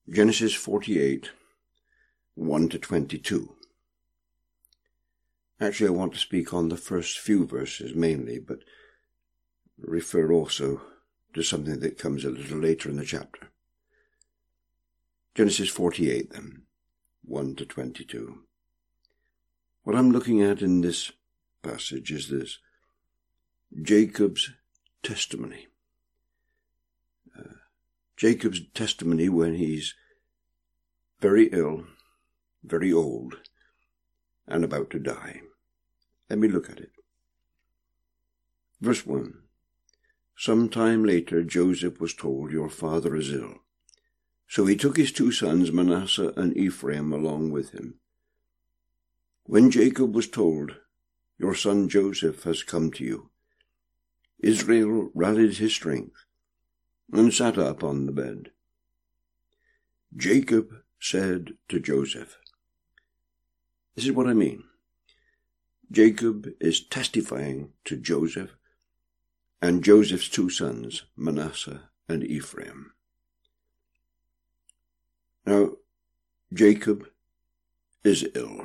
Genesis 48, 1 to 22. Actually, I want to speak on the first few verses mainly, but refer also to something that comes a little later in the chapter. Genesis 48, then, 1 to 22. What I'm looking at in this passage is this: Jacob's testimony. Jacob's testimony when he's very ill, very old, and about to die. Let me look at it. Verse 1. Sometime later Joseph was told, "Your father is ill." So he took his two sons, Manasseh and Ephraim, along with him. When Jacob was told, "Your son Joseph has come to you," Israel rallied his strength and sat up on the bed. Jacob said to Joseph, this is what I mean. Jacob is testifying to Joseph and Joseph's two sons, Manasseh and Ephraim. Now, Jacob is ill.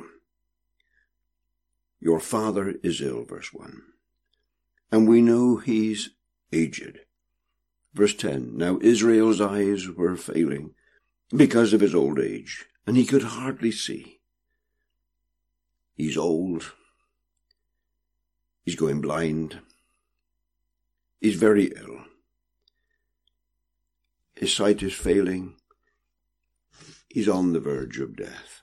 Your father is ill, verse 1. And we know he's aged. Verse 10, now Israel's eyes were failing because of his old age, and he could hardly see. He's old. He's going blind. He's very ill. His sight is failing. He's on the verge of death.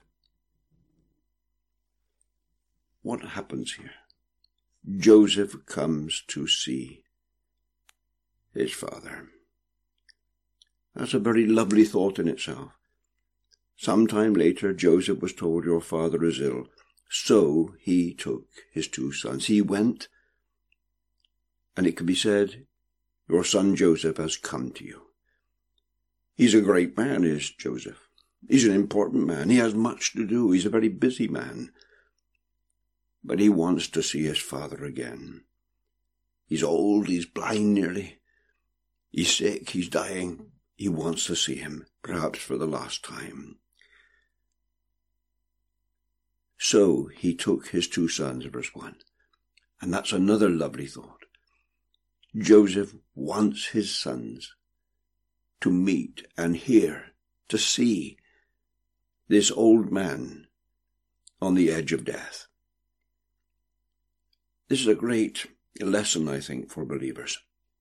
What happens here? Joseph comes to see his father. That's a very lovely thought in itself. Sometime later, Joseph was told, "Your father is ill." So he took his two sons. He went, and it could be said, "Your son Joseph has come to you." He's a great man, is Joseph. He's an important man. He has much to do. He's a very busy man. But he wants to see his father again. He's old. He's blind nearly. He's sick. He's dying. He wants to see him, perhaps for the last time. So he took his two sons, verse 1. And that's another lovely thought. Joseph wants his sons to meet and hear, to see this old man on the edge of death. This is a great lesson, I think, for believers.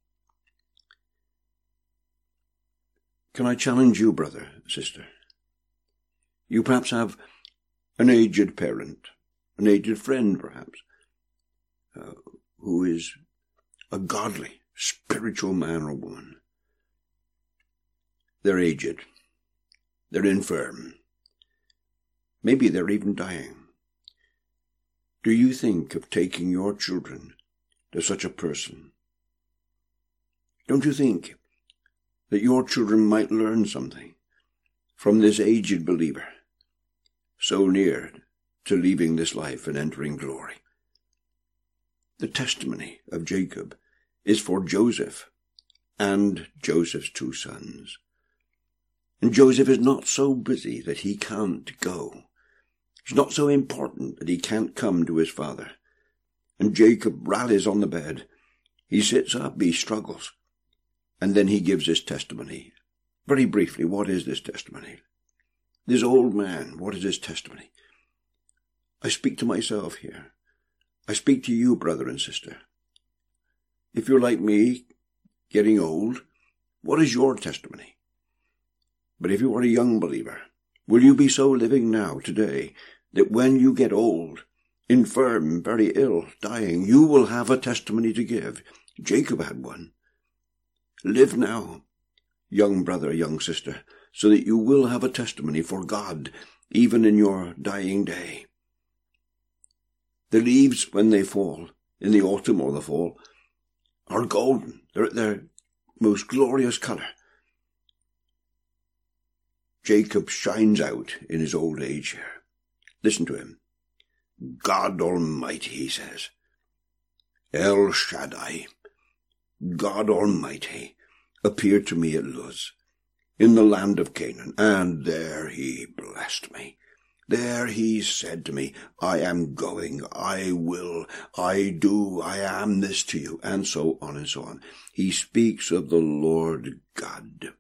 Can I challenge you, brother, sister? You perhaps have an aged parent, an aged friend, perhaps, who is a godly, spiritual man or woman. They're aged. They're infirm. Maybe they're even dying. Do you think of taking your children to such a person? Don't you think that your children might learn something from this aged believer, so near to leaving this life and entering glory? The testimony of Jacob is for Joseph and Joseph's two sons. And Joseph is not so busy that he can't go. He's not so important that he can't come to his father. And Jacob rallies on the bed. He sits up, he struggles. And then he gives his testimony. Very briefly, what is this testimony? This old man, what is his testimony? I speak to myself here. I speak to you, brother and sister. If you're like me, getting old, what is your testimony? But if you are a young believer, will you be so living now, today, that when you get old, infirm, very ill, dying, you will have a testimony to give? Jacob had one. Live now, young brother, young sister, so that you will have a testimony for God, even in your dying day. The leaves, when they fall, in the autumn or the fall, are golden. They're at their most glorious colour. Jacob shines out in his old age here. Listen to him. God Almighty, he says. El Shaddai, God Almighty, appeared to me at Luz. in the land of Canaan. And there he blessed me. There he said to me, I am going, I will, I do, I am this to you, and so on and so on. He speaks of the Lord God.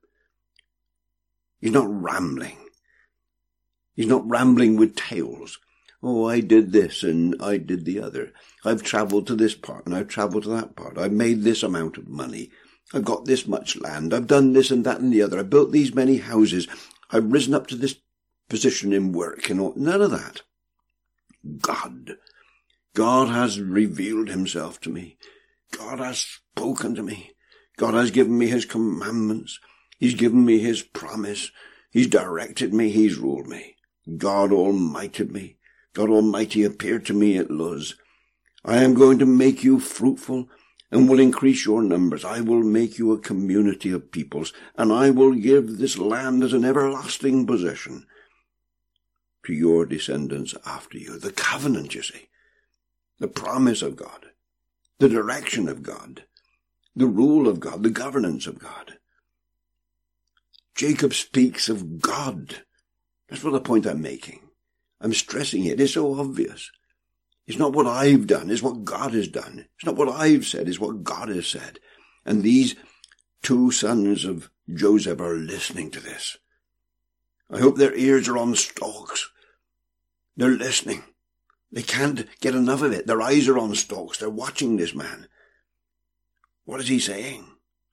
He's not rambling. He's not rambling with tales. Oh, I did this and I did the other. I've travelled to this part and I've travelled to that part. I've made this amount of money. I've got this much land. I've done this and that and the other. I've built these many houses. I've risen up to this position in work and all. None of that. God has revealed himself to me. God has spoken to me. God has given me his commandments. He's given me his promise. He's directed me. He's ruled me. God Almighty me. God Almighty appeared to me at Luz. I am going to make you fruitful and will increase your numbers. I will make you a community of peoples, and I will give this land as an everlasting possession to your descendants after you. The covenant, you see, the promise of God, the direction of God, the rule of God, the governance of God. Jacob speaks of God. That's what the point I'm making. I'm stressing it. It's so obvious. It's not what I've done. It's what God has done. It's not what I've said. It's what God has said. And these two sons of Joseph are listening to this. I hope their ears are on stalks. They're listening. They can't get enough of it. Their eyes are on stalks. They're watching this man. What is he saying?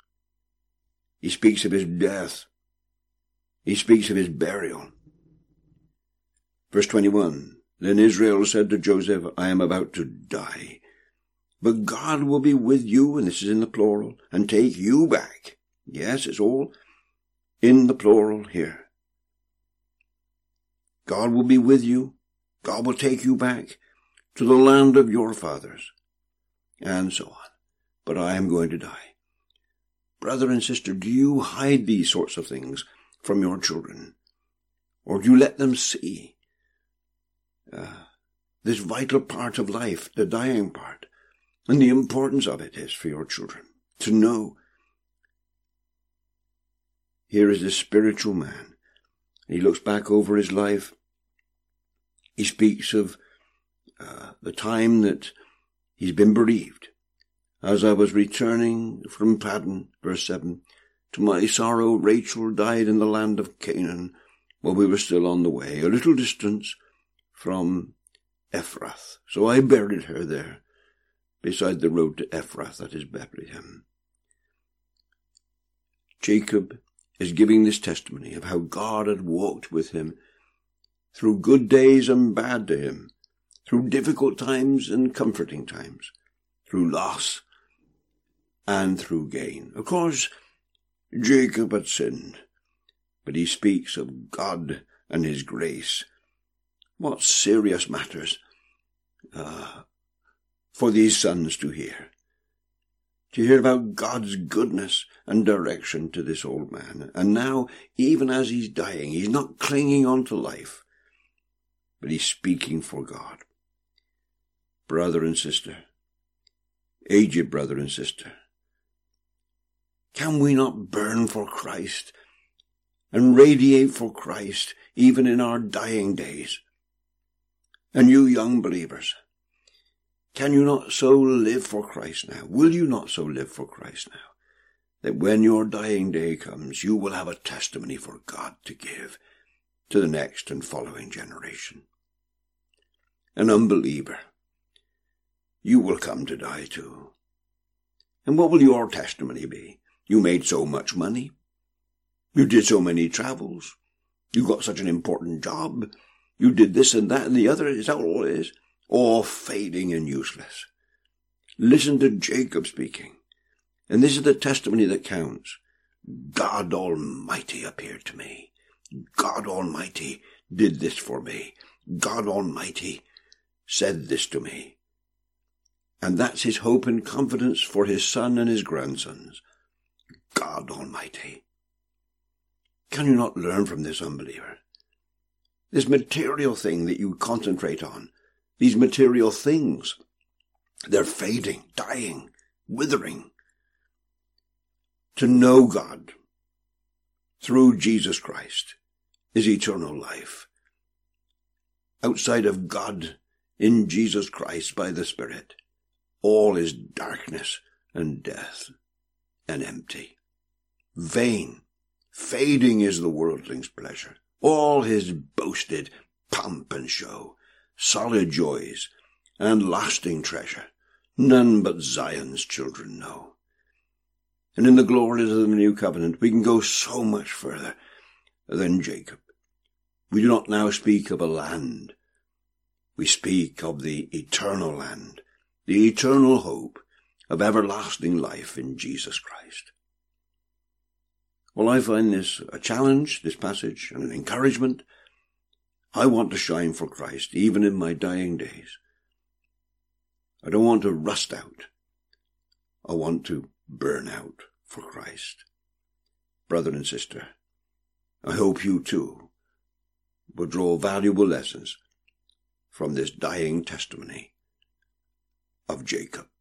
He speaks of his death. He speaks of his burial. Verse 21, Then Israel said to Joseph, I am about to die, but God will be with you, and this is in the plural, and take you back. Yes, it's all in the plural here. God will be with you. God will take you back to the land of your fathers, and so on. But I am going to die. Brother and sister, do you hide these sorts of things from your children? Or do you let them see this vital part of life, the dying part, and the importance of it is for your children to know? Here is this spiritual man. He looks back over his life. He speaks of the time that he's been bereaved. As I was returning from Paddan, verse 7, to my sorrow Rachel died in the land of Canaan while we were still on the way, a little distance from Ephrath. So I buried her there, beside the road to Ephrath, that is Bethlehem. Jacob is giving this testimony of how God had walked with him through good days and bad to him, through difficult times and comforting times, through loss and through gain. Of course, Jacob had sinned, but he speaks of God and his grace. What serious matters for these sons to hear about God's goodness and direction to this old man. And now, even as he's dying, he's not clinging on to life, but he's speaking for God. Brother and sister, aged brother and sister, can we not burn for Christ and radiate for Christ even in our dying days? And you young believers, can you not so live for Christ now? Will you not so live for Christ now, that when your dying day comes, you will have a testimony for God to give to the next and following generation? An unbeliever, you will come to die too. And what will your testimony be? You made so much money. You did so many travels. You got such an important job. You did this and that and the other. Is that all it is? All fading and useless. Listen to Jacob speaking. And this is the testimony that counts. God Almighty appeared to me. God Almighty did this for me. God Almighty said this to me. And that's his hope and confidence for his son and his grandsons. God Almighty. Can you not learn from this unbeliever? This material thing that you concentrate on, these material things, they're fading, dying, withering. To know God, through Jesus Christ is eternal life. Outside of God, in Jesus Christ by the Spirit, all is darkness and death and empty. Vain, fading is the worldling's pleasure, all his boasted pomp and show, solid joys and lasting treasure, none but Zion's children know. And in the glories of the new covenant, we can go so much further than Jacob. We do not now speak of a land. We speak of the eternal land, the eternal hope of everlasting life in Jesus Christ. Well, I find this a challenge, this passage, and an encouragement. I want to shine for Christ, even in my dying days. I don't want to rust out. I want to burn out for Christ. Brother and sister, I hope you too will draw valuable lessons from this dying testimony of Jacob.